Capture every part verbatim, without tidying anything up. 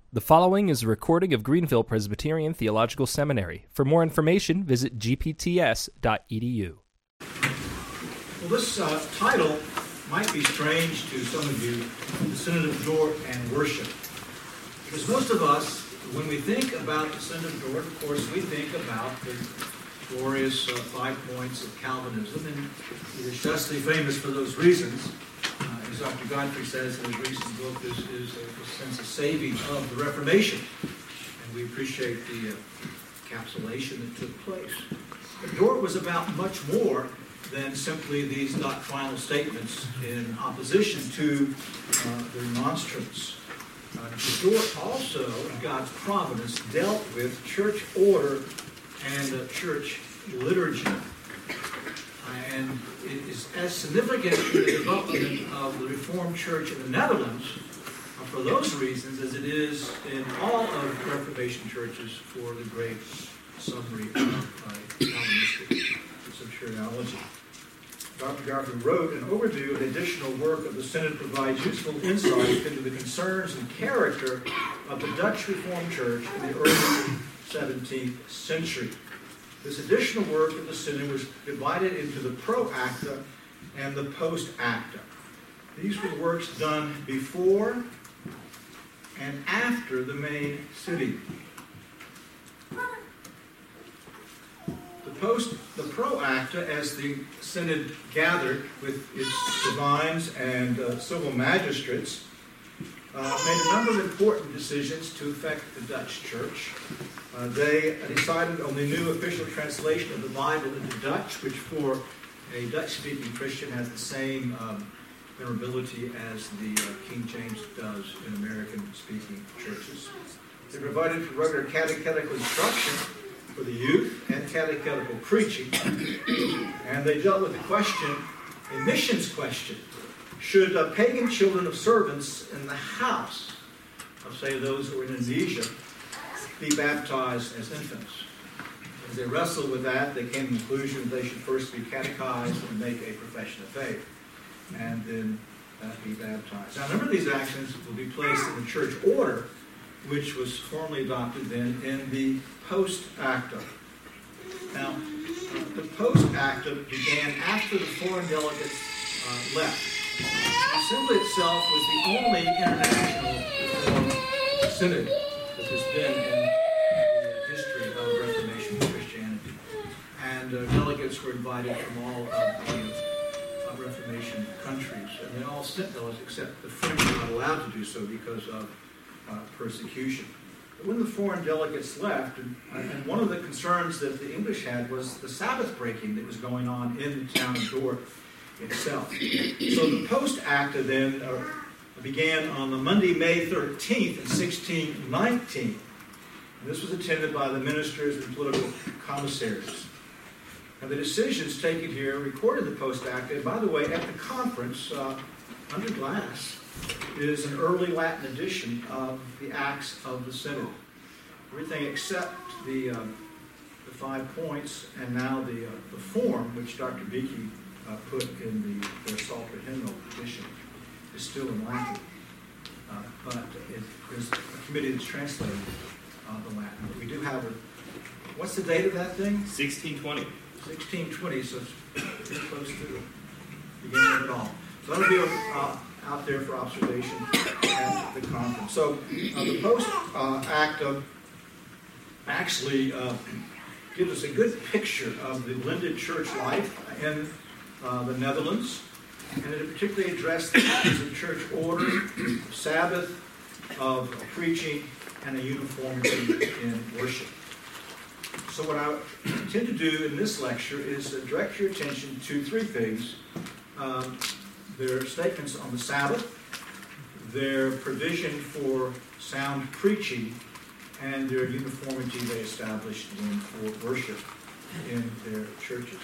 The following is a recording of Greenville Presbyterian Theological Seminary. For more information, visit g p t s dot e d u. Well, this uh, title might be strange to some of you, the Synod of Dort and Worship. Because most of us, when we think about the Synod of Dort, of course, we think about the glorious uh, five points of Calvinism, and it is justly famous for those reasons. Uh, as Doctor Godfrey says in his recent book, this is a, a sense of saving of the Reformation. And we appreciate the uh, encapsulation that took place. But Dort was about much more than simply these doctrinal statements in opposition to uh, the remonstrance. Uh, Dort also, in God's providence, dealt with church order and uh, church liturgy. And it is as significant in the development of the Reformed Church in the Netherlands uh, for those reasons as it is in all of Reformation churches for the great summary of uh, Calvinistic soteriology. Doctor Godfrey wrote an overview of the additional work of the Synod provides useful insight into the concerns and character of the Dutch Reformed Church in the early seventeenth century. This additional work of the Synod was divided into the pro-acta and the post-acta. These were works done before and after the main sitting. The post, the pro-acta, as the Synod gathered with its divines and uh, civil magistrates, uh, made a number of important decisions to affect the Dutch Church. Uh, they decided on the new official translation of the Bible into Dutch, which for a Dutch-speaking Christian has the same um, venerability as the uh, King James does in American-speaking churches. They provided for regular catechetical instruction for the youth and catechetical preaching, and they dealt with the question, a missions question. Should uh, pagan children of servants in the house of, say, those who are in Indonesia, be baptized as infants? As they wrestled with that, they came to the conclusion that they should first be catechized and make a profession of faith, and then uh, be baptized. Now, a number of these actions will be placed in the church order, which was formally adopted then in the post-acta. Now, uh, the post-acta began after the foreign delegates uh, left. The assembly itself was the only international Reformed synod that there's been in the history of Reformation Christianity. And uh, delegates were invited from all of the uh, Reformation countries. And they all sent delegates, except the French were not allowed to do so because of uh, persecution. But when the foreign delegates left, and, and one of the concerns that the English had was the Sabbath breaking that was going on in the town of Dort itself. So the post-acta then uh, began on the Monday, May thirteenth in sixteen nineteen. And this was attended by the ministers and political commissaries. Now the decisions taken here recorded the post-acta. And by the way, at the conference, uh, under glass, is an early Latin edition of the Acts of the Synod. Everything except the, uh, the five points and now the, uh, the form, which Doctor Beakey uh, put in the, the Psalter hymnal edition, is still in Latin. Uh, but it, there's a committee that's translated uh, the Latin. But we do have a, what's the date of that thing? sixteen twenty. sixteen twenty, so it's pretty close to the beginning of it all. So that'll be uh, out there for observation at the conference. So uh, the post-acta uh, actually uh, gives us a good picture of the blended church life in uh, the Netherlands, and it particularly addressed the issues of church order, Sabbath, of preaching, and a uniformity in worship. So what I intend to do in this lecture is uh, direct your attention to three things. Um, their statements on the Sabbath, their provision for sound preaching, and their uniformity they established in for worship in their churches.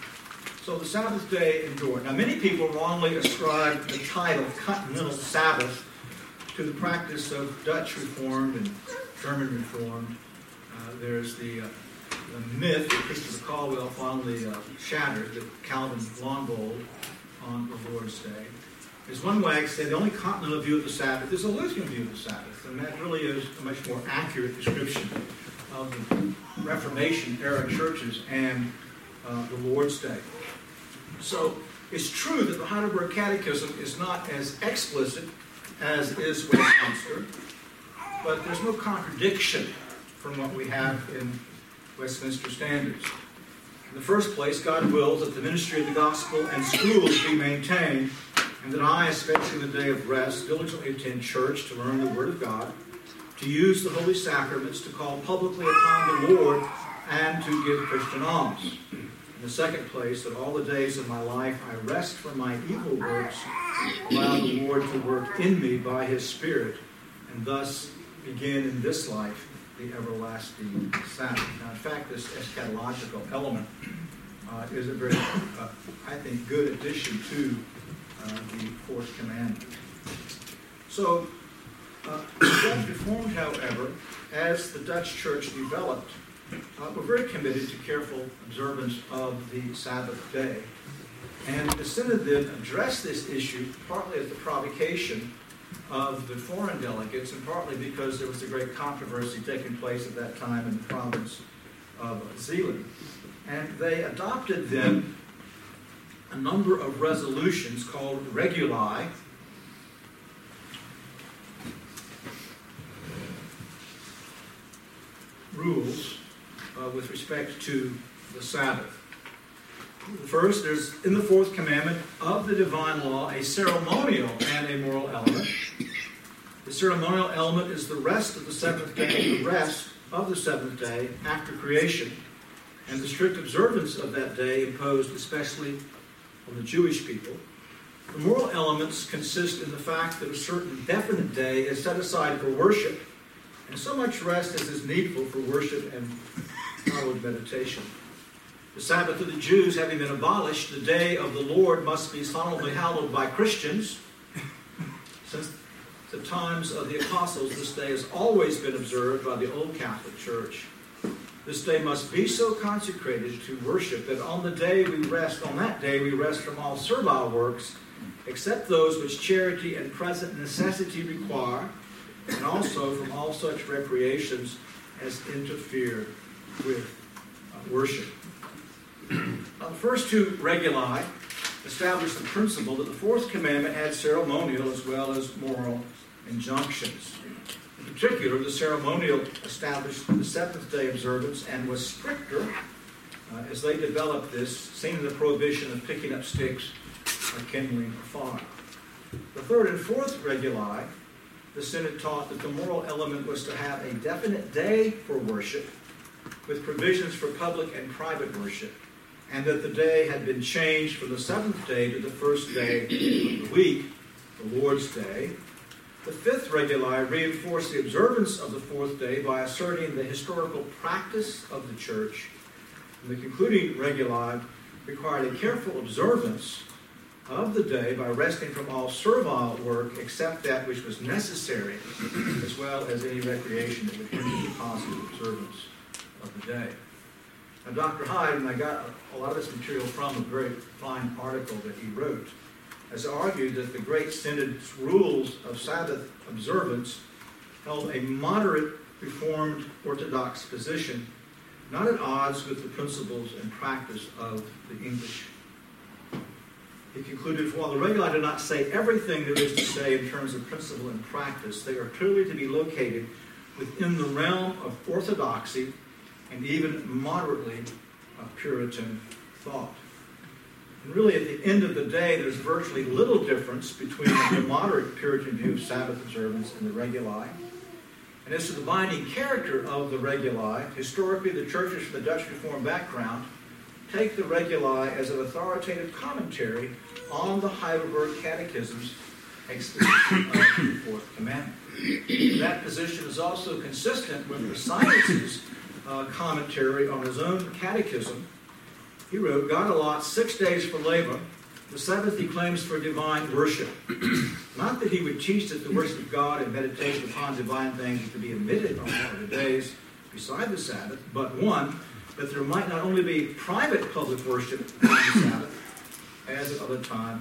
So the Sabbath day in Dort. Now many people wrongly ascribe the title Continental Sabbath to the practice of Dutch Reformed and German Reformed. Uh, there's the, uh, the myth that Christopher Caldwell finally uh, shattered, that Calvin long bowled on the Lord's Day. There's one way I can say the only continental view of the Sabbath is a Lutheran view of the Sabbath, and that really is a much more accurate description of the Reformation-era churches and uh, the Lord's Day. So it's true that the Heidelberg Catechism is not as explicit as is Westminster, but there's no contradiction from what we have in Westminster Standards. In the first place, God wills that the ministry of the gospel and schools be maintained, and that I, especially in the day of rest, diligently attend church to learn the Word of God, to use the holy sacraments, to call publicly upon the Lord, and to give Christian alms. In the second place, that all the days of my life I rest from my evil works, allow the Lord to work in me by His Spirit, and thus begin in this life the everlasting Sabbath. Now, in fact, this eschatological element uh, is a very, uh, I think, good addition to uh, the fourth commandment. So, uh, the Dutch Reformed, however, as the Dutch Church developed, uh, were very committed to careful observance of the Sabbath day. And the Synod then addressed this issue partly as the provocation of the foreign delegates, and partly because there was a great controversy taking place at that time in the province of Zeeland. And they adopted then a number of resolutions called reguli, rules uh, with respect to the Sabbath. First, there's in the fourth commandment of the divine law a ceremonial and a moral element. The ceremonial element is the rest of the seventh day, the rest of the seventh day after creation, and the strict observance of that day imposed especially on the Jewish people. The moral elements consist in the fact that a certain definite day is set aside for worship, and so much rest as is needful for worship and hallowed meditation. The Sabbath of the Jews having been abolished, the day of the Lord must be solemnly hallowed by Christians. Since the times of the apostles, this day has always been observed by the Old Catholic Church. This day must be so consecrated to worship that on the day we rest, on that day we rest from all servile works, except those which charity and present necessity require, and also from all such recreations as interfere with uh, worship. Now, the first two reguli establish the principle that the fourth commandment had ceremonial as well as moral injunctions. In particular, the ceremonial established the seventh day observance and was stricter uh, as they developed this, seeing in the prohibition of picking up sticks or kindling a fire. The third and fourth reguli, the Synod taught that the moral element was to have a definite day for worship with provisions for public and private worship, and that the day had been changed from the seventh day to the first day of the week, the Lord's Day. The fifth reguli reinforced the observance of the fourth day by asserting the historical practice of the church. And the concluding reguli required a careful observance of the day by resting from all servile work except that which was necessary, as well as any recreation that would hinder the positive observance of the day. Now, Doctor Hyde, and I got a lot of this material from a very fine article that he wrote, has argued that the Great Synod's rules of Sabbath observance held a moderate Reformed Orthodox position, not at odds with the principles and practice of the English. He concluded, while the reguli do not say everything there is to say in terms of principle and practice, they are clearly to be located within the realm of orthodoxy and even moderately uh, Puritan thought. And really, at the end of the day, there's virtually little difference between the moderate Puritan view of Sabbath observance and the reguli. And as to the binding character of the reguli, historically, the churches from the Dutch Reformed background take the reguli as an authoritative commentary on the Heidelberg Catechism's exposition of the Fourth Commandment. That position is also consistent with the Silas's uh, commentary on his own catechism. He wrote, God allots six days for labor. The seventh he claims for divine worship. Not that he would teach that the worship of God and meditation upon divine things is to be omitted on other days beside the Sabbath, but one, that there might not only be private public worship on the Sabbath, as at other times,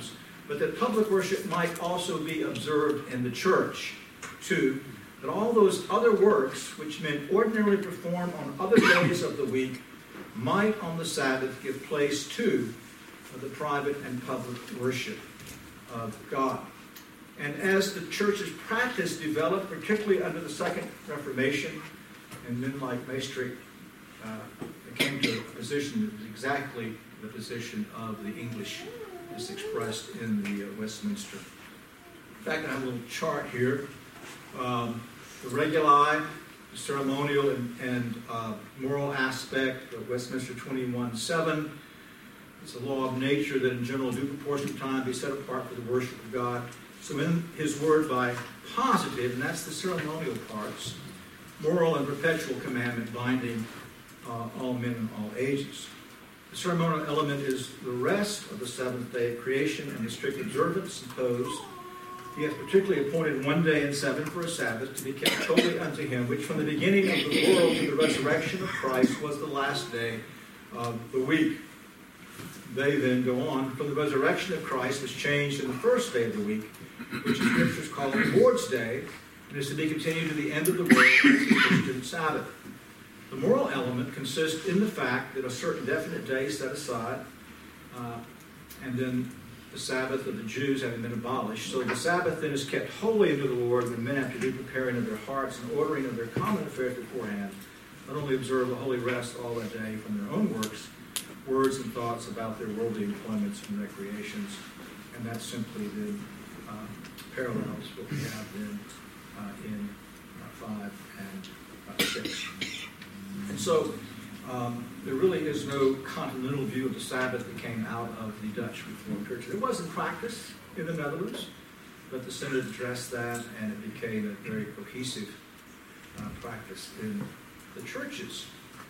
but that public worship might also be observed in the church. Two, that all those other works which men ordinarily perform on other days of the week might on the Sabbath give place to the private and public worship of God. And as the church's practice developed, particularly under the Second Reformation, and men like Maastricht uh, came to a position that was exactly the position of the English as expressed in the uh, Westminster. In fact, I have a little chart here. Um, the reguli, the ceremonial and, and uh, moral aspect of Westminster twenty-one seven. It's a law of nature that in general due proportion of time be set apart for the worship of God. So in his word by positive, and that's the ceremonial parts, moral and perpetual commandment binding uh, all men in all ages. The ceremonial element is the rest of the seventh day of creation and the strict observance imposed. He hath particularly appointed one day in seven for a Sabbath to be kept holy unto him, which from the beginning of the world to the resurrection of Christ was the last day of the week. They then go on, from the resurrection of Christ was changed in the first day of the week, which the Scriptures call the Lord's Day, and is to be continued to the end of the world as the Christian Sabbath. The moral element consists in the fact that a certain definite day is set aside, uh, and then the Sabbath of the Jews having been abolished. So the Sabbath then is kept holy unto the Lord when men have to do preparing of their hearts and ordering of their common affairs beforehand, not only observe the holy rest all that day from their own works, words and thoughts about their worldly employments and recreations. And that simply then uh, parallels what we have then uh, in uh, five and uh, six. And so um, there really is no continental view of the Sabbath that came out of the Dutch Reformed Church. It was in practice in the Netherlands, but the Synod addressed that, and it became a very cohesive uh, practice in the churches.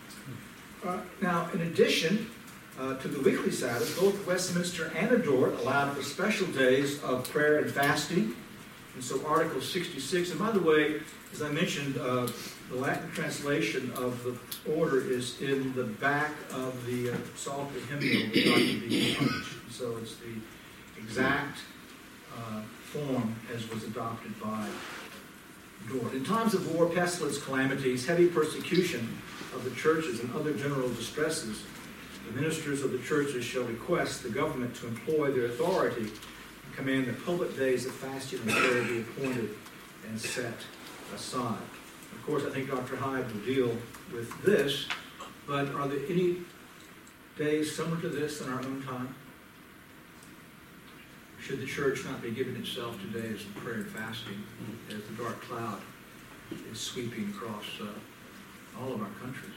Uh, now, in addition uh, to the weekly Sabbath, both Westminster and Dort allowed for special days of prayer and fasting. And so Article sixty-six, and by the way, as I mentioned, uh, the Latin translation of the order is in the back of the uh, Psalter hymnal that Doctor B. published. So it's the exact uh, form as was adopted by Dort. In times of war, pestilence, calamities, heavy persecution of the churches, and other general distresses, the ministers of the churches shall request the government to employ their authority and command that public days of fasting and prayer be appointed and set aside. Of course, I think Doctor Hyde will deal with this, but are there any days similar to this in our own time? Should the church not be giving itself to days of prayer and fasting as the dark cloud is sweeping across uh, all of our countries?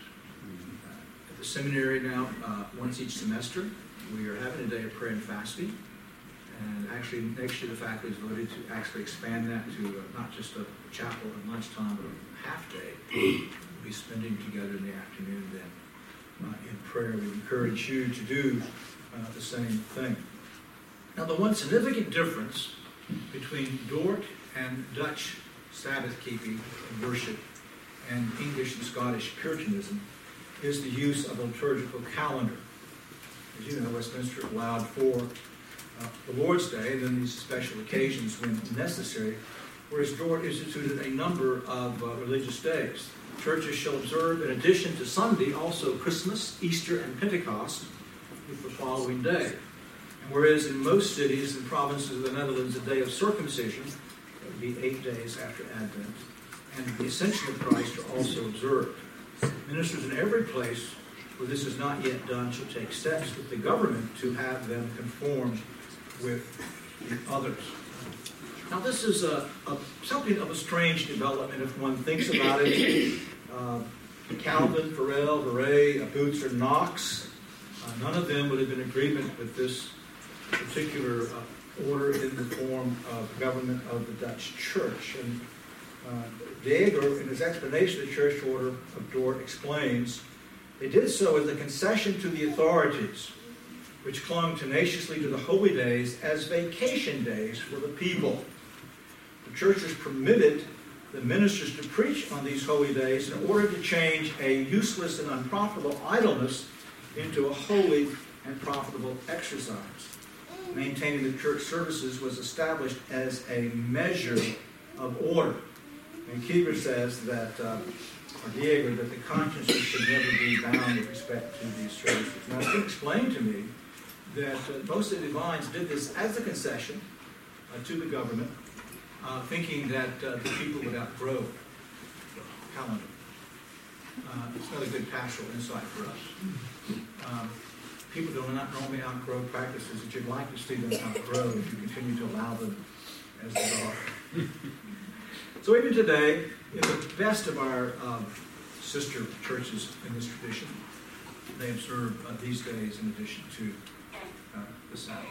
Uh, at the seminary now, uh, once each semester, we are having a day of prayer and fasting. And actually, next year the faculty has voted to actually expand that to uh, not just a chapel at lunchtime, but a half day. We'll be spending together in the afternoon then uh, in prayer. We encourage you to do uh, the same thing. Now, the one significant difference between Dort and Dutch Sabbath keeping and worship and English and Scottish Puritanism is the use of a liturgical calendar. As you know, Westminster allowed for Uh, the Lord's Day, and then these special occasions when necessary, whereas Dort instituted a number of uh, religious days. Churches shall observe, in addition to Sunday, also Christmas, Easter, and Pentecost with the following day. And whereas in most cities and provinces of the Netherlands, the day of circumcision, that would be eight days after Advent, and the Ascension of Christ are also observed. Ministers in every place where this is not yet done shall take steps with the government to have them conform with the others. Now, this is a, a, something of a strange development if one thinks about it. Uh, Calvin, Farel, Veray, Boots, or Knox, uh, none of them would have been in agreement with this particular uh, order in the form of government of the Dutch Church. And uh, Jaeger, in his explanation of the church order of Dort, explains, they did so as a concession to the authorities, which clung tenaciously to the holy days as vacation days for the people. The churches permitted the ministers to preach on these holy days in order to change a useless and unprofitable idleness into a holy and profitable exercise. maintaining the church services was established as a measure of order. And Keever says that, uh, or Diego, that the consciences should never be bound with respect to these services. Now, it's been explained to me that uh, most of the divines did this as a concession uh, to the government, uh, thinking that uh, the people would outgrow the calendar. Uh, it's not a good pastoral insight for us. Um, people do not normally outgrow practices that you'd like to see them outgrow if you continue to allow them as they are. So even today, in the best of our um, sister churches in this tradition, they observe uh, these days in addition to uh, the Sabbath.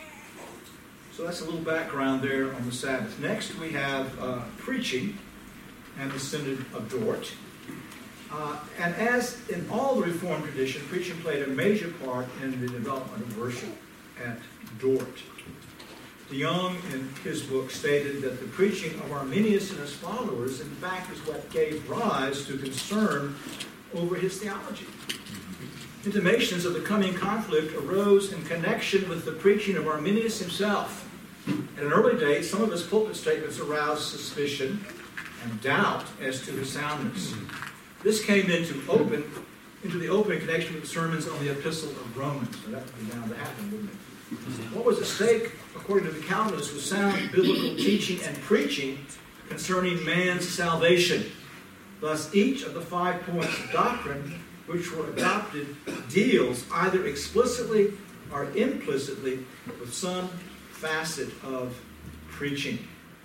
So that's a little background there on the Sabbath. Next we have uh, preaching and the Synod of Dort. Uh, and as in all the Reformed tradition, preaching played a major part in the development of worship at Dort. DeYoung, in his book, stated that the preaching of Arminius and his followers, in fact, is what gave rise to concern over his theology. Intimations of the coming conflict arose in connection with the preaching of Arminius himself. At an early date, some of his pulpit statements aroused suspicion and doubt as to his soundness. This came into open into the open connection with the sermons on the Epistle of Romans. So that would be bound to happen, wouldn't it? What was at stake, according to the Calvinists, was sound biblical teaching and preaching concerning man's salvation. Thus, each of the five points of doctrine which were adopted deals either explicitly or implicitly with some facet of preaching.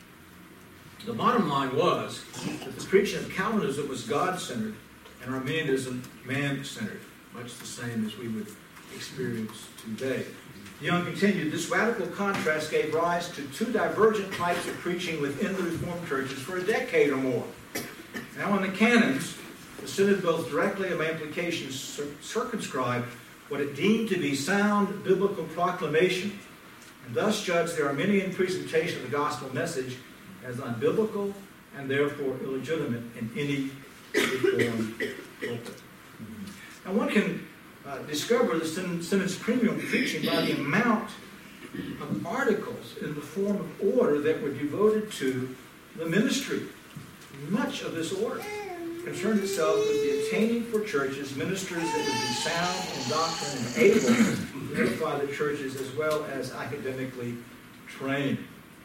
The bottom line was that the preaching of Calvinism was God-centered and Arminianism man-centered, much the same as we would experience today. DeYoung continued, this radical contrast gave rise to two divergent types of preaching within the Reformed churches for a decade or more. Now in the canons, the Synod both directly and by implication circumscribed what it deemed to be sound biblical proclamation, and thus judged the Arminian presentation of the gospel message as unbiblical and therefore illegitimate in any Reformed pulpit. Now one can uh, discover the Synod's premium preaching by the amount of articles in the form of order that were devoted to the ministry. Much of this order concerned itself with the attaining for churches ministers that would be sound in doctrine and able to edify the churches as well as academically trained.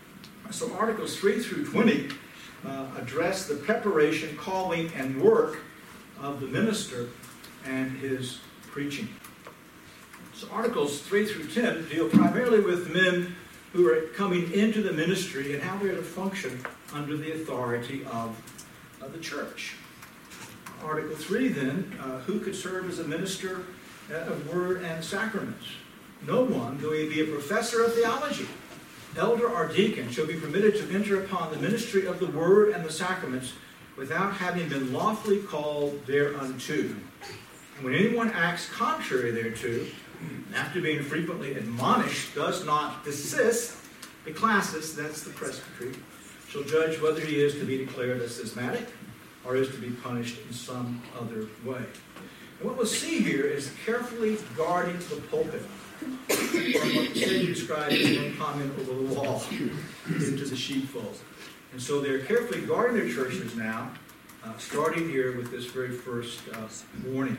So Articles three through twenty uh, address the preparation, calling, and work of the minister and his preaching. So Articles three through ten deal primarily with men who are coming into the ministry and how they are to function under the authority of, of the church. Article three then, uh, who could serve as a minister of word and sacraments? No one, though he be a professor of theology, elder or deacon, shall be permitted to enter upon the ministry of the word and the sacraments without having been lawfully called thereunto. And when anyone acts contrary thereto, after being frequently admonished, does not desist, the classis, that's the presbytery, shall judge whether he is to be declared a schismatic or is to be punished in some other way. And what we'll see here is carefully guarding the pulpit from what the stage described as one comment over the wall into the sheepfold. And so they're carefully guarding their churches now, uh, starting here with this very first uh, warning.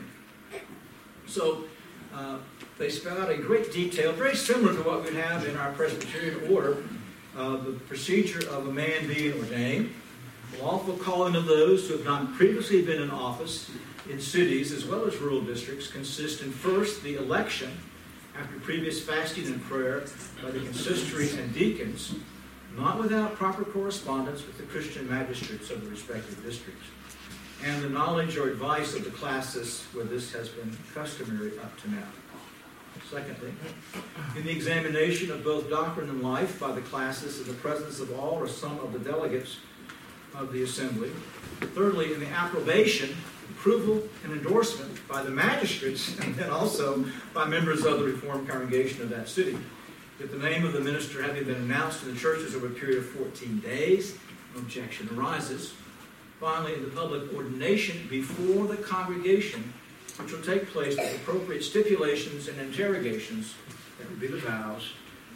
So uh, they spell out in great detail, very similar to what we have in our Presbyterian order, uh, the procedure of a man being ordained, the lawful calling of those who have not previously been in office in cities as well as rural districts consist in first the election after previous fasting and prayer by the consistory and deacons, not without proper correspondence with the Christian magistrates of the respective districts, and the knowledge or advice of the classis where this has been customary up to now. Secondly, in the examination of both doctrine and life by the classis in the presence of all or some of the delegates of the assembly. Thirdly, in the approbation, approval, and endorsement by the magistrates and then also by members of the Reformed congregation of that city. If the name of the minister having been announced in the churches over a period of fourteen days, no objection arises. Finally, in the public ordination before the congregation, which will take place with appropriate stipulations and interrogations, that would be the vows,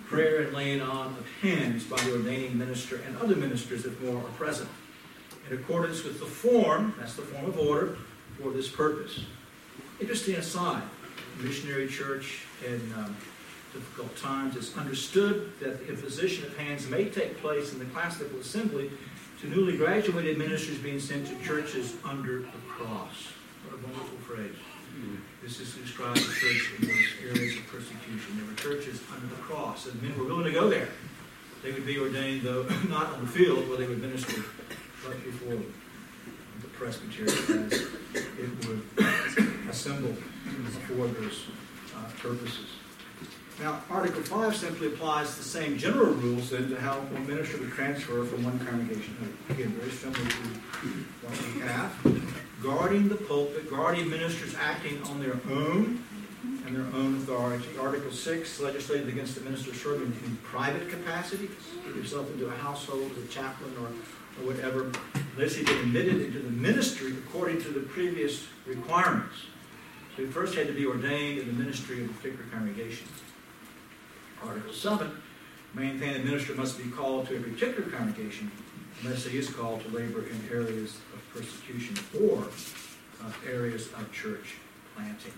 prayer and laying on of hands by the ordaining minister and other ministers if more are present, in accordance with the form, that's the form of order, for this purpose. Interesting aside, the missionary church in um, difficult times has understood that the imposition of hands may take place in the classical assembly to newly graduated ministers being sent to churches under the cross. What a wonderful phrase. This is to describe the church in those areas of persecution. There were churches under the cross, and men were willing to go there. They would be ordained, though, not on the field where they would minister, but before the presbytery, as it would assemble for those uh, purposes. Now, Article five simply applies the same general rules then to how one minister would transfer from one congregation to another. Again, very similar to what we have. Guarding the pulpit, guarding ministers acting on their own and their own authority. Article six, legislated against the minister serving in private capacity. Get yourself into a household, a chaplain, or, or whatever, unless he'd been admitted into the ministry according to the previous requirements. So he first had to be ordained in the ministry of a particular congregation. Article seven, maintain a minister must be called to a particular congregation unless he is called to labor in areas of persecution or uh, areas of church planting.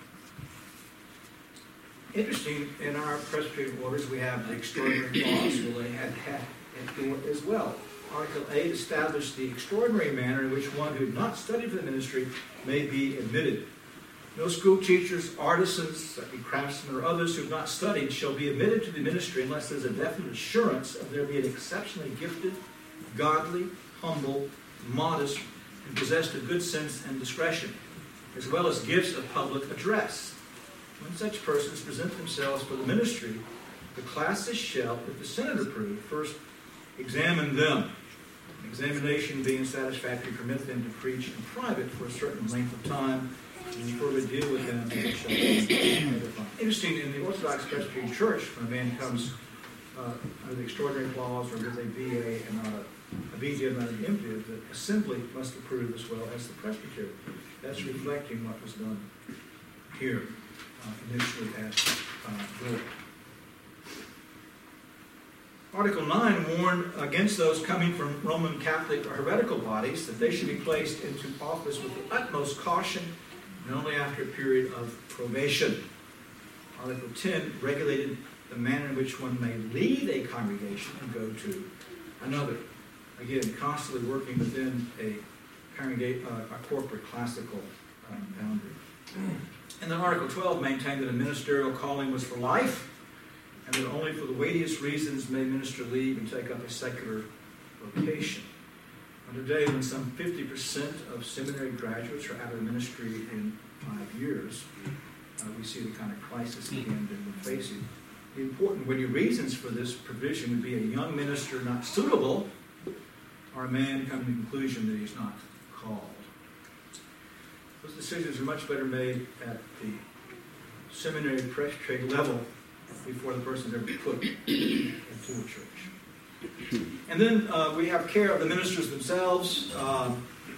Interesting, in our Presbyterian orders we have the extraordinary clause. Well, they had had it as well. Article eight established the extraordinary manner in which one who had not studied for the ministry may be admitted. No school teachers, artisans, that be craftsmen, or others who have not studied shall be admitted to the ministry unless there is a definite assurance of their being exceptionally gifted, godly, humble, modest, and possessed of good sense and discretion, as well as gifts of public address. When such persons present themselves for the ministry, the classes shall, if the synod approve, first examine them. Examination being satisfactory, permit them to preach in private for a certain length of time, and further deal with them and shall be interesting, in the Orthodox Presbyterian Church, when a man comes uh, under the extraordinary clause or with a B A and not a, a B Div, not an M Div, the assembly must approve as well as the presbytery. That's reflecting what was done here uh, initially at uh, Dort. Article nine warned against those coming from Roman Catholic or heretical bodies that they should be placed into office with the utmost caution and only after a period of probation. Article ten regulated the manner in which one may leave a congregation and go to another. Again, constantly working within a, congregate, uh, a corporate classical uh, boundary. And then Article twelve maintained that a ministerial calling was for life, and that only for the weightiest reasons may minister leave and take up a secular vocation. On today, when some fifty percent of seminary graduates are out of the ministry in five years, uh, we see the kind of crisis again that we're facing. The important weighty reasons for this provision would be a young minister not suitable, or a man coming to the conclusion that he's not called. Those decisions are much better made at the seminary presbytery level before the person is ever put into a church. And then uh, we have care of the ministers themselves. Uh,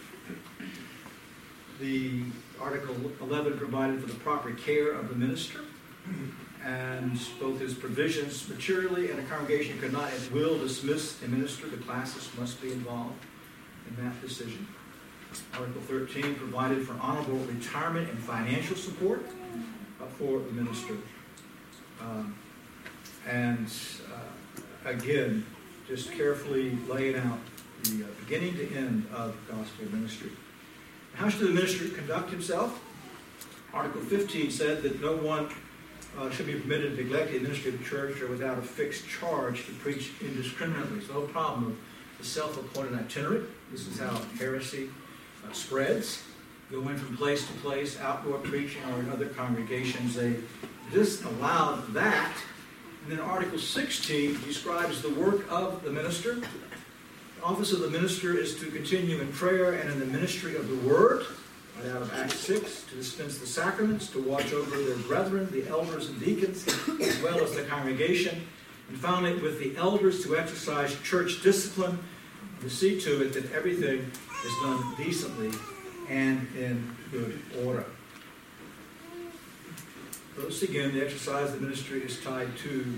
the Article eleven provided for the proper care of the minister, and both his provisions materially, and a congregation could not at will dismiss a minister. The classes must be involved in that decision. Article thirteen provided for honorable retirement and financial support uh, for the minister. Um, and uh, again, just carefully laying out the uh, beginning to end of gospel ministry. How should the minister conduct himself? Article fifteen said that no one uh, should be permitted to neglect the ministry of the church or without a fixed charge to preach indiscriminately. So no problem with the self-appointed itinerant. This is how heresy uh, spreads. Go in from place to place, outdoor preaching, or in other congregations. They disallowed that. And then Article sixteen describes the work of the minister. The office of the minister is to continue in prayer and in the ministry of the word, right out of Acts six, to dispense the sacraments, to watch over their brethren, the elders and deacons, as well as the congregation, and finally with the elders to exercise church discipline, to see to it that everything is done decently and in good order. Notice again, the exercise of the ministry is tied to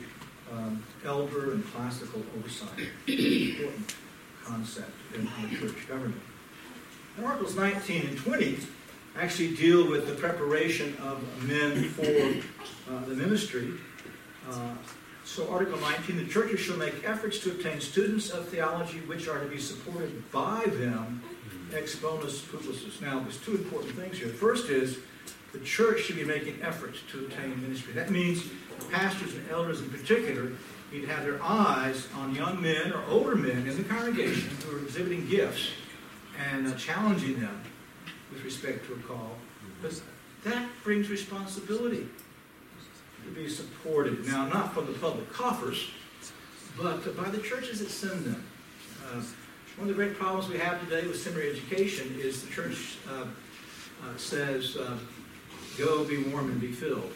um, elder and classical oversight. Important concept in our church government. And Articles nineteen and twenty actually deal with the preparation of men for uh, the ministry. Uh, so Article nineteen, the churches shall make efforts to obtain students of theology which are to be supported by them ex bonus publicis. Now, there's two important things here. The first is the church should be making efforts to obtain ministry. That means pastors and elders in particular need to have their eyes on young men or older men in the congregation who are exhibiting gifts and uh, challenging them with respect to a call. Because that brings responsibility to be supported. Now, not from the public coffers, but by the churches that send them. Uh, one of the great problems we have today with seminary education is the church uh, uh, says, uh, go be warm and be filled.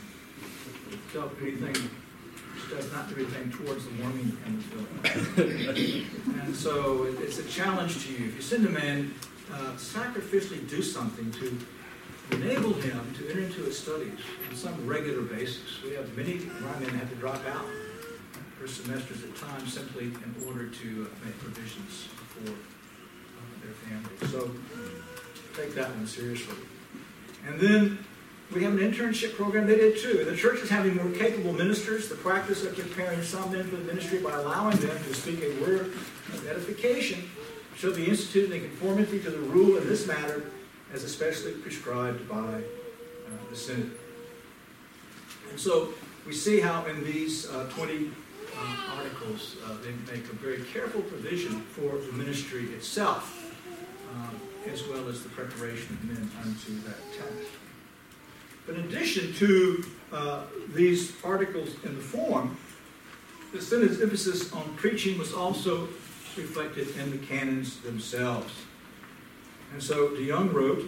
Don't do anything, does not do anything towards the warming and the filling. And so it, it's a challenge to you. If you send a man, uh, sacrificially do something to enable him to enter into his studies on some regular basis. We have many of our men have to drop out for semesters at times simply in order to uh, make provisions for uh, their families. So take that one seriously. And then we have an internship program. They did too. The church is having more capable ministers. The practice of preparing some men for the ministry by allowing them to speak a word of edification shall be instituted in conformity to the rule in this matter as especially prescribed by uh, the Synod. And so we see how in these uh, twenty uh, articles uh, they make a very careful provision for the ministry itself, um, as well as the preparation of men unto that task. But in addition to uh, these articles in the form, the Synod's emphasis on preaching was also reflected in the canons themselves. And so de Jong wrote,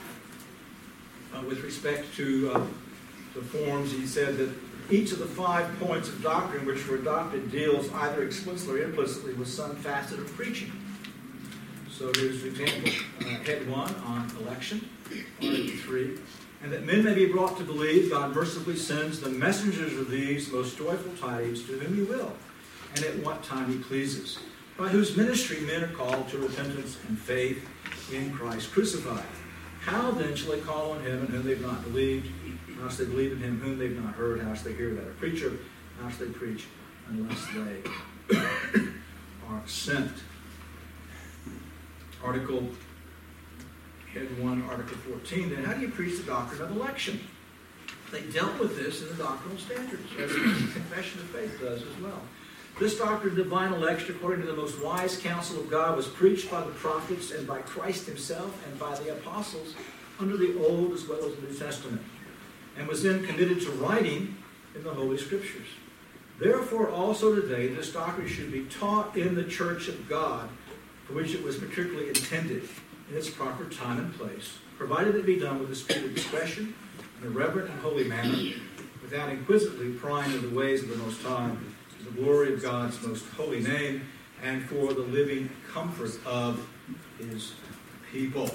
uh, with respect to uh, the forms, he said that each of the five points of doctrine which were adopted deals either explicitly or implicitly with some facet of preaching. So here's an example. Uh, head one on election, Article three. And that men may be brought to believe God mercifully sends the messengers of these most joyful tidings to whom he will, and at what time he pleases, by whose ministry men are called to repentance and faith in Christ crucified. How then shall they call on him in whom they've not believed? How shall they believe in him whom they've not heard? How shall they hear without a preacher? How shall they preach unless they are sent? Article Head one, Article fourteen. Then how do you preach the doctrine of election? They dealt with this in the doctrinal standards, as the Confession of Faith does as well. This doctrine of divine election, according to the most wise counsel of God, was preached by the prophets and by Christ himself and by the apostles under the Old as well as the New Testament, and was then committed to writing in the Holy Scriptures. Therefore, also today, this doctrine should be taught in the Church of God, for which it was particularly intended, in its proper time and place, provided it be done with the spirit of discretion, in a reverent and holy manner, without inquisitively prying into the ways of the Most High, to the glory of God's most holy name, and for the living comfort of his people.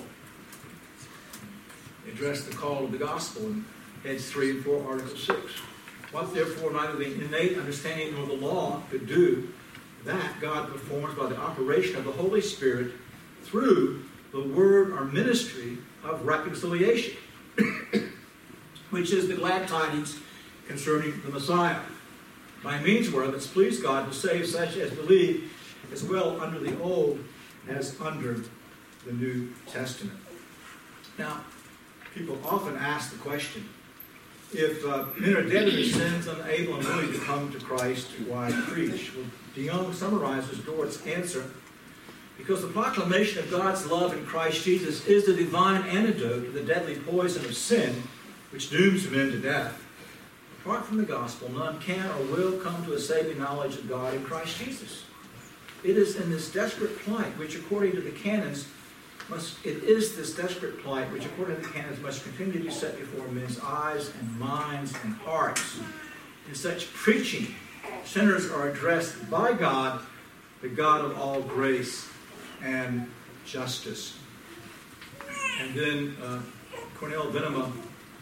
Address the call of the gospel in heads three and four, Article six. What therefore neither the innate understanding nor the law could do, that God performs by the operation of the Holy Spirit through the word or ministry of reconciliation, which is the glad tidings concerning the Messiah, by means whereof it's pleased God to save such as believe, as well under the Old as under the New Testament. Now, people often ask the question, if uh, men are dead in their sins, unable and willing to come to Christ, why preach? Well, de Jong summarizes Dort's answer, because the proclamation of God's love in Christ Jesus is the divine antidote to the deadly poison of sin, which dooms men to death. Apart from the gospel, none can or will come to a saving knowledge of God in Christ Jesus. It is in this desperate plight, which according to the canons must, it is this desperate plight, which according to the canons must continue to be set before men's eyes and minds and hearts. In such preaching, sinners are addressed by God, the God of all grace and justice. And then uh, Cornel Venema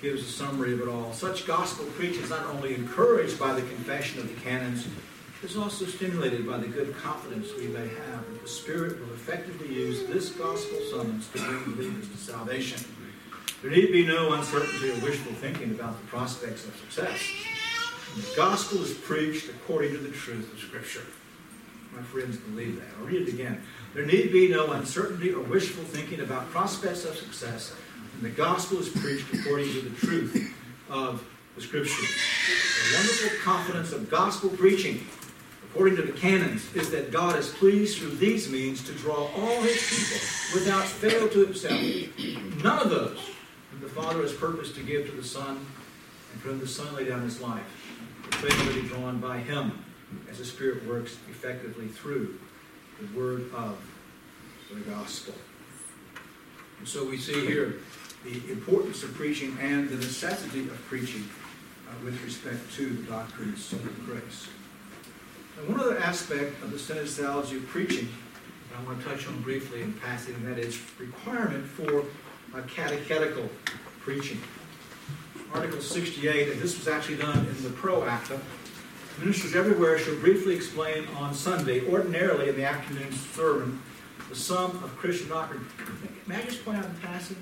gives a summary of it all. Such gospel preaching is not only encouraged by the confession of the canons, it is also stimulated by the good confidence we may have that the Spirit will effectively use this gospel summons to bring believers to salvation. There need be no uncertainty or wishful thinking about the prospects of success. And the gospel is preached according to the truth of Scripture. My friends believe that. I'll read it again. There need be no uncertainty or wishful thinking about prospects of success. And the gospel is preached according to the truth of the Scriptures. The wonderful confidence of gospel preaching, according to the canons, is that God is pleased through these means to draw all his people without fail to himself. None of those whom the Father has purposed to give to the Son, and for whom the Son laid down his life, will fail to be drawn by him, as the Spirit works effectively through the word of the gospel. And so we see here the importance of preaching and the necessity of preaching uh, with respect to the doctrines of grace. And one other aspect of the Synod's theology of preaching that I want to touch on briefly in passing, and that is requirement for uh, catechetical preaching. Article sixty-eight, and this was actually done in the Pro Acta. Ministers everywhere shall briefly explain on Sunday, ordinarily in the afternoon sermon, the sum of Christian doctrine. May I just point out in passing,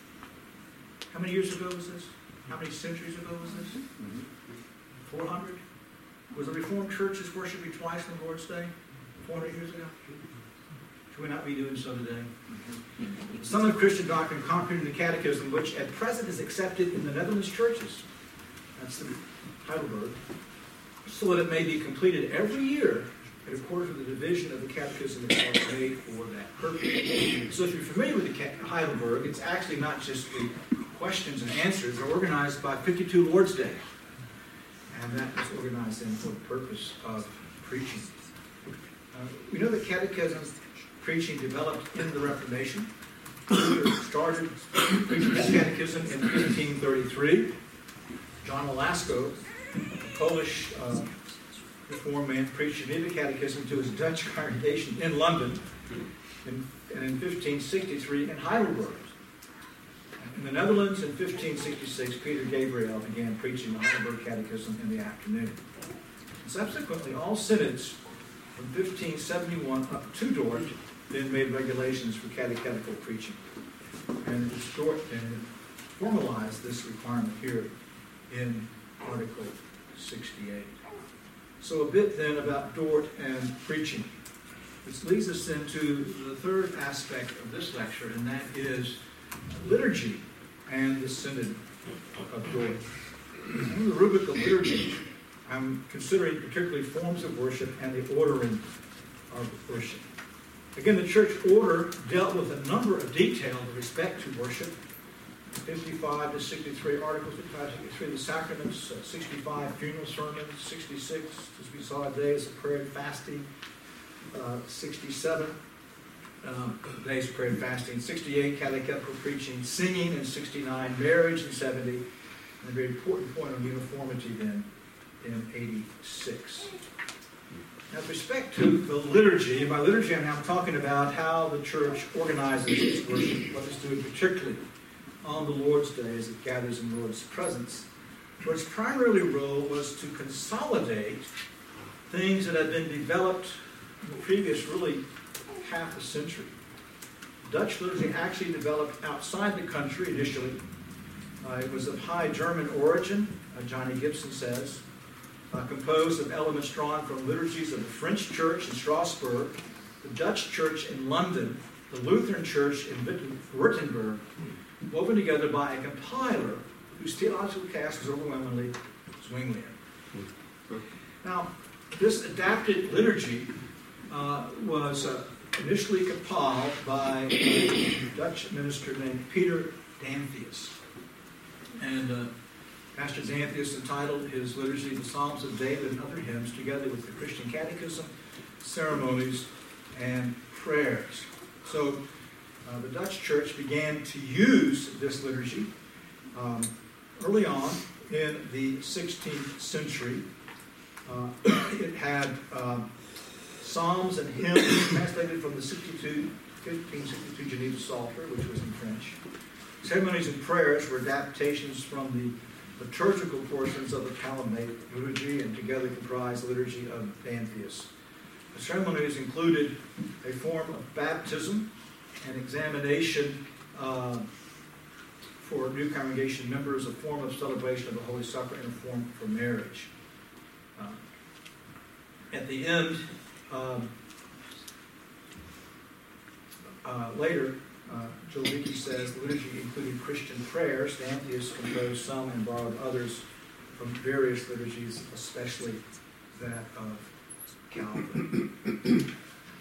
how many years ago was this? How many centuries ago was this? four hundred? Was the Reformed churches worshiping twice on the Lord's Day? four hundred years ago? Should we not be doing so today? The sum of Christian doctrine concrete in the Catechism, which at present is accepted in the Netherlands churches. That's the Heidelberg. So that it may be completed every year in accordance with the division of the Catechism that was made for that purpose. So if you're familiar with the Heidelberg, it's actually not just the questions and answers. They're organized by fifty-two Lord's Day. And that was organized then for the purpose of preaching. Uh, we know that catechism preaching developed in the Reformation. Luther started preaching his catechism in fifteen thirty-three. John Lasko, a Polish uh, Reformed man, preached the catechism to his Dutch congregation in London, in, and in fifteen sixty-three in Heidelberg. In the Netherlands, in fifteen sixty-six, Peter Gabriel began preaching the Heidelberg Catechism in the afternoon. Subsequently, all synods from fifteen seventy-one up to Dort then made regulations for catechetical preaching. And Dort then formalized this requirement here in Article sixty-eight. So a bit then about Dort and preaching. This leads us then to the third aspect of this lecture, and that is liturgy and the Synod of Dort. In the rubric of liturgy, I'm considering particularly forms of worship and the ordering of worship. Again, the church order dealt with a number of details with respect to worship. fifty-five to sixty-three articles, fifty-five to sixty-three the sacraments, uh, sixty-five funeral sermons, sixty-six, as we saw days of prayer and fasting, uh, sixty-seven um, days of prayer and fasting, sixty-eight catechetical preaching, singing, and sixty-nine marriage, and seventy, and a very important point on uniformity then in eighty-six. Now, with respect to the liturgy, and by liturgy I'm now talking about how the church organizes its worship, what it's doing particularly on the Lord's Day as it gathers in the Lord's presence. For its primary role was to consolidate things that had been developed in the previous, really, half a century. Dutch liturgy actually developed outside the country initially. Uh, it was of High German origin, uh, Johnny Gibson says, uh, composed of elements drawn from liturgies of the French Church in Strasbourg, the Dutch Church in London, the Lutheran Church in Württemberg, woven together by a compiler whose theological cast was overwhelmingly Zwinglian. Now, this adapted liturgy uh, was uh, initially compiled by a Dutch minister named Peter Danthius. And uh, Pastor Danthius entitled his liturgy The Psalms of David and Other Hymns, together with the Christian Catechism, ceremonies, and prayers. So, Uh, the Dutch church began to use this liturgy um, early on in the sixteenth century. Uh, it had um, psalms and hymns translated from the fifteen sixty-two Geneva Psalter, which was in French. Ceremonies and prayers were adaptations from the liturgical portions of the Ptolemaic liturgy and together comprised the liturgy of Danthius. The ceremonies included a form of baptism and examination uh, for new congregation members, a form of celebration of the Holy Supper, and a form for marriage. Uh, at the end, um, uh, later, uh, Joe Leakey says the liturgy included Christian prayers. Danthius composed some and borrowed others from various liturgies, especially that of Calvin.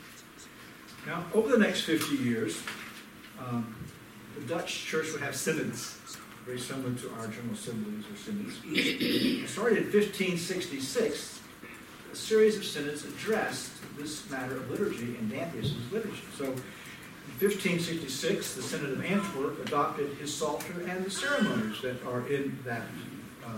Now, over the next fifty years, um, the Dutch church would have synods, very similar to our General Assemblies or synods. It started in fifteen sixty-six. A series of synods addressed this matter of liturgy in Danthius' liturgy. So, in fifteen sixty-six, the Synod of Antwerp adopted his Psalter and the ceremonies that are in that uh,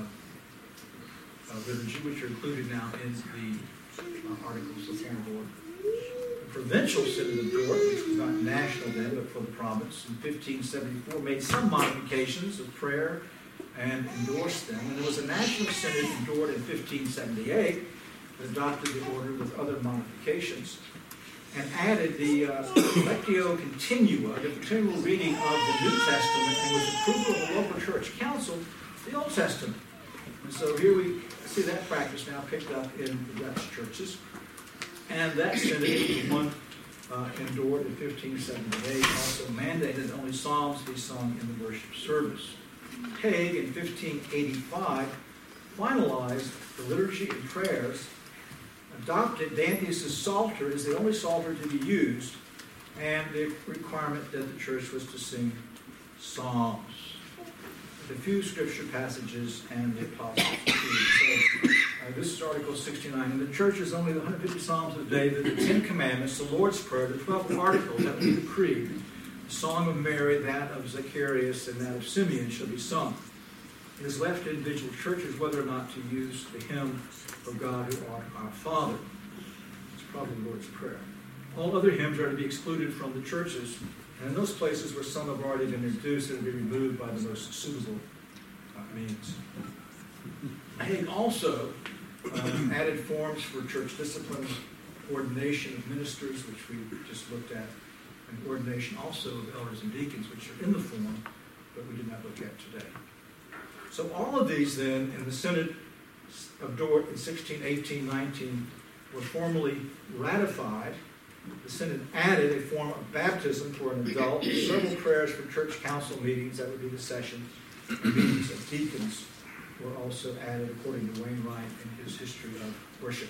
uh, liturgy, which are included now in the uh, Articles of Form of Order. The Provincial Synod of Dort, which was not national then, but for the province, in fifteen seventy-four, made some modifications of prayer and endorsed them. And there was a national synod in Dort in fifteen seventy-eight that adopted the order with other modifications and added the uh, Lectio Continua, the continual reading of the New Testament, and with approval of the local church council, the Old Testament. And so here we see that practice now picked up in the Dutch churches. And that synod, the one uh, in Dort in fifteen seventy-eight, also mandated that only psalms be sung in the worship service. Hague in fifteen eighty-five finalized the liturgy and prayers, adopted Danthius' Psalter as the only Psalter to be used, and the requirement that the church was to sing psalms, with a few scripture passages and the Apostles' Creed. So, uh, this is Article sixty-nine. In the church is only the one hundred fifty Psalms of David, the Ten Commandments, the Lord's Prayer, the twelve Articles, that would be the Creed, the Song of Mary, that of Zacharias, and that of Simeon shall be sung. It is left to individual churches whether or not to use the hymn of God who art our Father. It's probably the Lord's Prayer. All other hymns are to be excluded from the churches, and in those places where some have already been introduced, it will be removed by the most suitable uh, means. Hague also uh, added forms for church discipline, ordination of ministers, which we just looked at, and ordination also of elders and deacons, which are in the form, but we did not look at today. So all of these then, in the Synod of Dort in sixteen eighteen nineteen, were formally ratified. The Synod added a form of baptism for an adult, several prayers for church council meetings, that would be the session, and meetings of deacons were also added according to Wainwright in his History of Worship.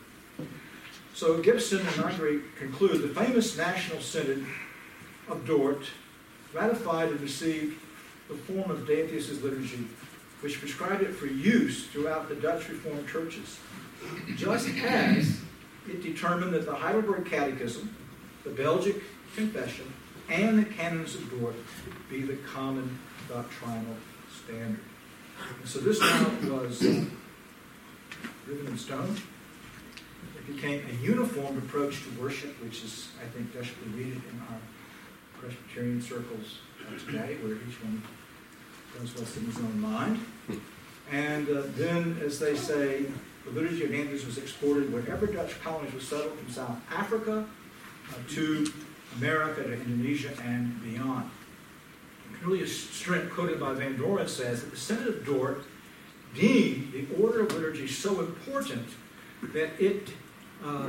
So Gibson and Nagri conclude the famous National Synod of Dort ratified and received the form of Danthius' liturgy, which prescribed it for use throughout the Dutch Reformed churches, just as it determined that the Heidelberg Catechism, the Belgic Confession, and the Canons of Dort be the common doctrinal standard. And so this now was uh, written in stone. It became a uniform approach to worship, which is, I think, desperately needed in our Presbyterian circles today, where each one knows what's in his own mind. And uh, then, as they say, the liturgy of Danthius was exported wherever Dutch colonies were settled, from South Africa uh, to America, to Indonesia, and beyond. Cornelius Strent, quoted by Van Doren, says that the Synod of Dort deemed the order of liturgy so important that it uh,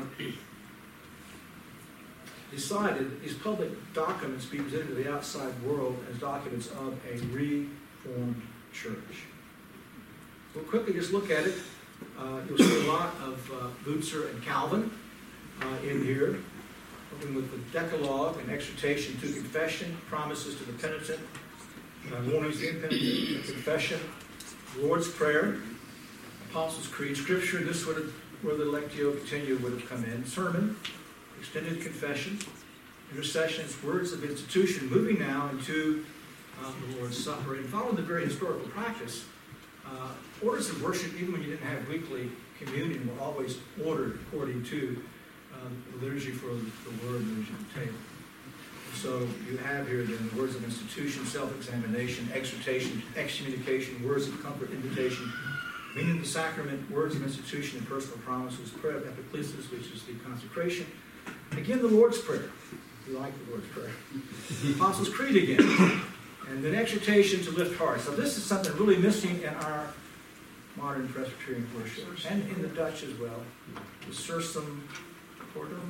decided that these public documents be presented to the outside world as documents of a reformed church. We'll quickly just look at it. Uh, you'll see a lot of uh, Lutzer and Calvin uh, in here, working with the Decalogue and exhortation to confession, promises to the penitent, uh, warnings to the impenitent, confession, Lord's Prayer, Apostles' Creed, Scripture. This would have where the Lectio Continua would have come in. Sermon, extended confession, intercessions, words of institution, moving now into uh, the Lord's Supper. And following the very historical practice, uh, orders of worship, even when you didn't have weekly communion, were always ordered according to um, the liturgy for the Word and liturgy of the table. So you have here then words of institution, self-examination, exhortation, excommunication, words of comfort, invitation, meaning of the sacrament, words of institution, and personal promises, prayer of epiclesis, which is the consecration. Again, the Lord's Prayer. You like the Lord's Prayer. Apostles' Creed again. And then exhortation to lift hearts. So this is something really missing in our modern Presbyterian worship, and in the Dutch as well. The Sursum Corda,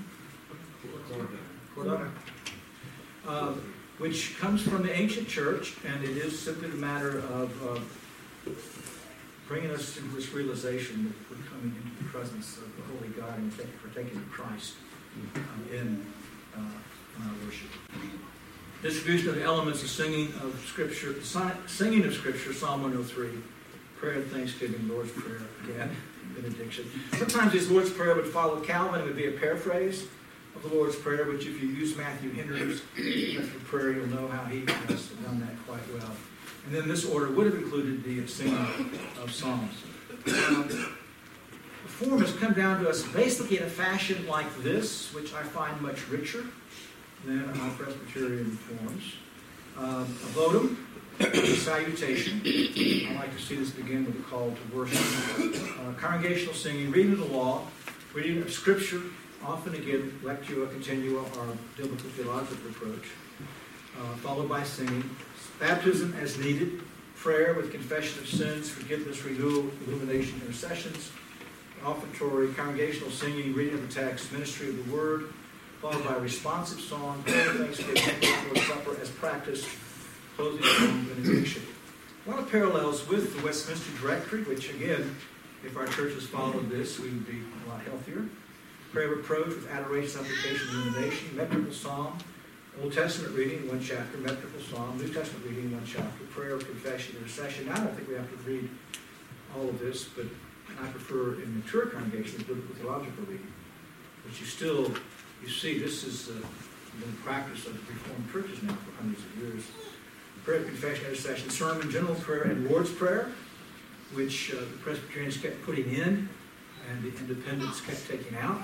Corda, uh, which comes from the ancient church, and it is simply the matter of uh, bringing us into this realization that we're coming into the presence of the Holy God and partaking of Christ uh, in, uh, in our worship. Distribution of the elements of singing of Scripture, singing of Scripture, Psalm one oh three, prayer and thanksgiving, Lord's Prayer, again, benediction. Sometimes this Lord's Prayer would follow Calvin. It would be a paraphrase of the Lord's Prayer, which if you use Matthew Henry's method of prayer, you'll know how he has done that quite well. And then this order would have included the singing of Psalms. Um, the form has come down to us basically in a fashion like this, which I find much richer than our Presbyterian forms. Um, a votum, a salutation. I like to see this begin with a call to worship. Uh, congregational singing, reading of the law, reading of Scripture, often again, lectio continua or biblical theological approach, uh, followed by singing. Baptism as needed, prayer with confession of sins, forgiveness, renewal, illumination, intercessions, offertory, congregational singing, reading of the text, ministry of the word, followed by responsive song, prayer, thanksgiving, Lord's Supper as practiced, closing song, benediction. A lot of parallels with the Westminster Directory, which again, if our churches followed this, we would be a lot healthier. Prayer of approach with adoration, supplication, illumination, metrical psalm, Old Testament reading, one chapter, metrical psalm, New Testament reading, one chapter, prayer of confession, intercession. I don't think we have to read all of this, but I prefer in mature congregations biblical theological reading. But you still, you see, this is uh, the practice of Reformed churches now for hundreds of years. Prayer of confession, intercession, sermon, general prayer, and Lord's Prayer, which uh, the Presbyterians kept putting in, and the Independents kept taking out.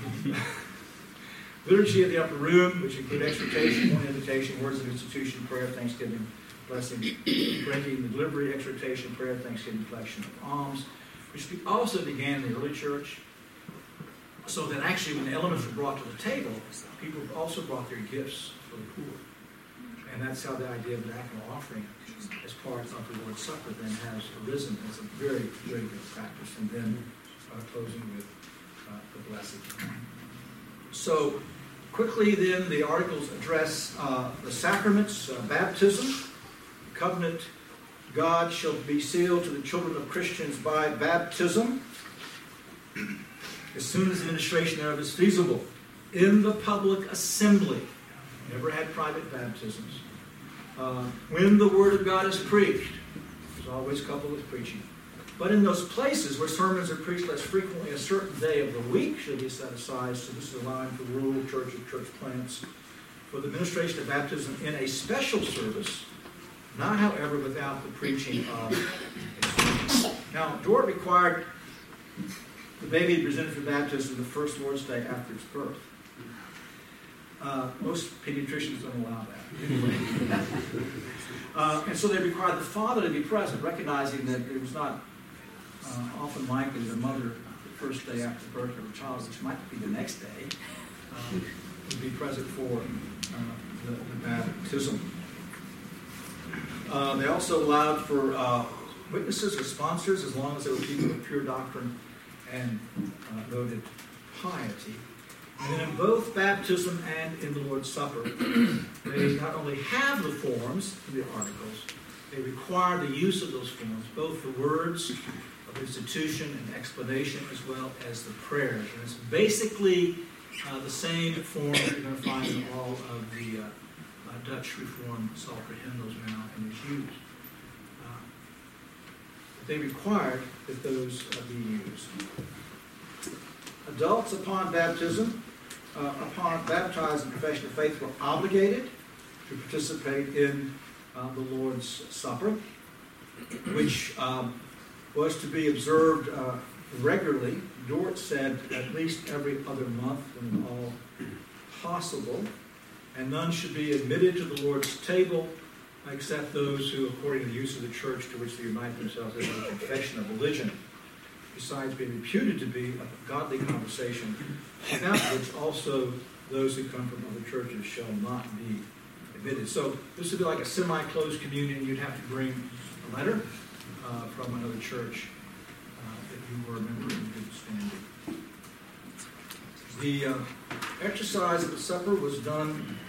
Liturgy of the upper room, which include exhortation, one invitation, words of institution, prayer, thanksgiving, blessing, breaking the delivery, exhortation, prayer, thanksgiving, collection of alms, which also began in the early church, so that actually when the elements were brought to the table, people also brought their gifts for the poor. And that's how the idea of the diaconal offering as part of the Lord's Supper then has arisen as a very, very good practice. And then uh, closing with uh, the blessing. So, quickly then, the articles address uh, the sacraments, uh, baptism, covenant. God shall be sealed to the children of Christians by baptism, as soon as the administration thereof is feasible, in the public assembly. Never had private baptisms. Uh, when the Word of God is preached, there's always coupled with preaching. But in those places where sermons are preached less frequently, a certain day of the week should be set aside. So this is allowing for rural church and church plants for the administration of baptism in a special service, not, however, without the preaching of a sermon. Now, Dort required the baby to be presented for baptism the first Lord's Day after its birth. Uh, most pediatricians don't allow that. Anyway. uh, and so they required the father to be present, recognizing that it was not uh, often likely that a mother, the first day after the birth of her child, which might be the next day, uh, would be present for uh, the, the baptism. Uh, they also allowed for uh, witnesses or sponsors, as long as they were people of pure doctrine and uh, noted piety. And then in both baptism and in the Lord's Supper, they not only have the forms in the articles, they require the use of those forms, both the words of institution and explanation, as well as the prayers. And it's basically uh, the same form that you're going to find in all of the uh, uh, Dutch Reformed Psalter hymnals now and is used. Uh, they required that those uh, be used. Adults upon baptism, uh, upon baptized in profession of faith, were obligated to participate in uh, the Lord's Supper, which um, was to be observed uh, regularly. Dort said at least every other month when at all possible. and none should be admitted to the Lord's table except those who, according to the use of the church to which they unite themselves, have a confession of religion, besides being reputed to be a godly conversation, without which also those who come from other churches shall not be admitted. So this would be like a semi-closed communion. You'd have to bring a letter uh, from another church uh, if you were a member in good standing. The uh, exercise of the supper was done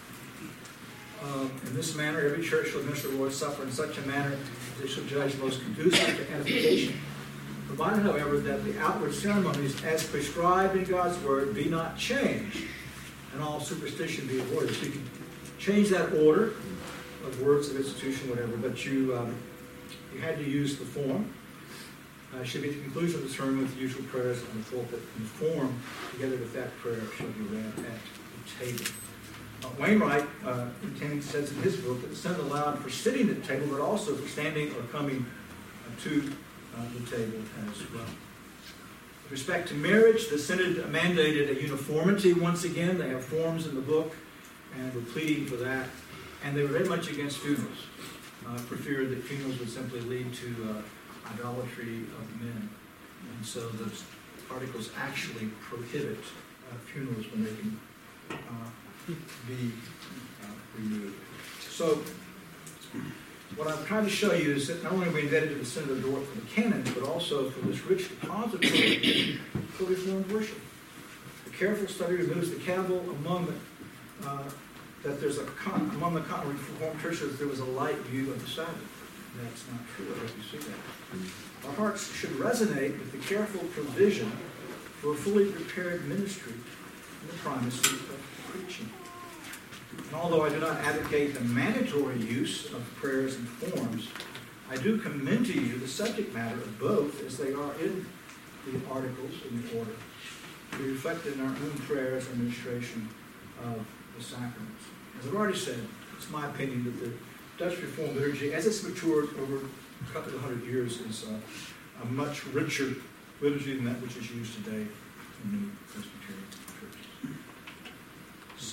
um, in this manner. Every church shall administer the Lord's Supper in such a manner that they shall judge most conducive to edification, provided, however, that the outward ceremonies as prescribed in God's Word be not changed, and all superstition be avoided. So you can change that order of words of institution, whatever, but you um, you had to use the form. Uh, should be at the conclusion of the sermon with the usual prayers on the pulpit, and the form, together with that prayer, shall be read at the table. Uh, Wainwright uh, says in his book that the synod allowed for sitting at the table, but also for standing or coming uh, to uh, the table as well. With respect to marriage, the synod mandated a uniformity once again. They have forms in the book, and were pleading for that. And they were very much against funerals, uh, for fear that funerals would simply lead to uh, idolatry of men. And so the articles actually prohibit uh, funerals when they can uh, be uh, removed. So what I'm trying to show you is that not only are we indebted to the Synod of Dort for the canons, but also for this rich depository for Reformed worship. The careful study removes the cavil among the, uh, that there's a con- among the con- Reformed churches there was a light view of the Sabbath. That's not true. I hope you see that. Our hearts should resonate with the careful provision for a fully prepared ministry and the primacy of preaching. And although I do not advocate the mandatory use of prayers and forms, I do commend to you the subject matter of both as they are in the articles in the order, to be reflected in our own prayers and administration of the sacraments. As I've already said, it's my opinion that the Dutch Reformed liturgy, as it's matured over a couple of hundred years, is a, a much richer liturgy than that which is used today in many Presbyterian churches. So,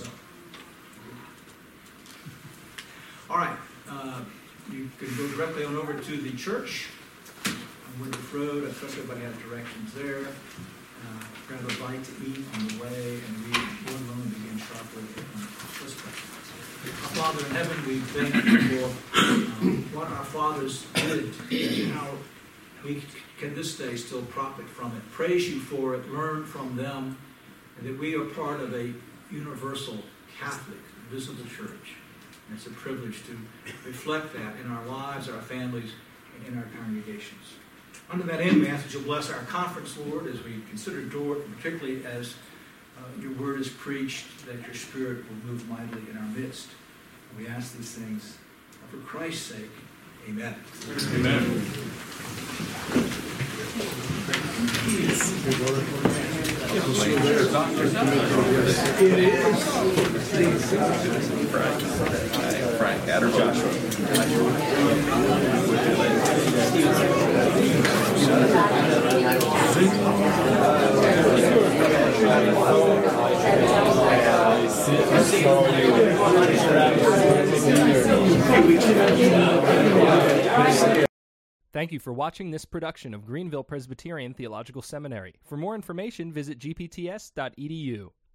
all right, uh, you can go directly on over to the church on Woodruff Road. I trust everybody has directions there. Uh, grab a bite to eat on the way and read Lord alone begin sharply. Let's pray. Our Father in heaven, we thank you for um, what our fathers did and how we can this day still profit from it. Praise you for it, learn from them, and that we are part of a universal Catholic visible church. And it's a privilege to reflect that in our lives, our families, and in our congregations. Under that end, we ask that you'll bless our conference, Lord, as we consider Dort, particularly as uh, your word is preached, that your Spirit will move mightily in our midst. And we ask these things for Christ's sake. Amen. Amen. Frank, Ad or Joshua? Thank you for watching this production of Greenville Presbyterian Theological Seminary. For more information, visit g p t s dot e d u.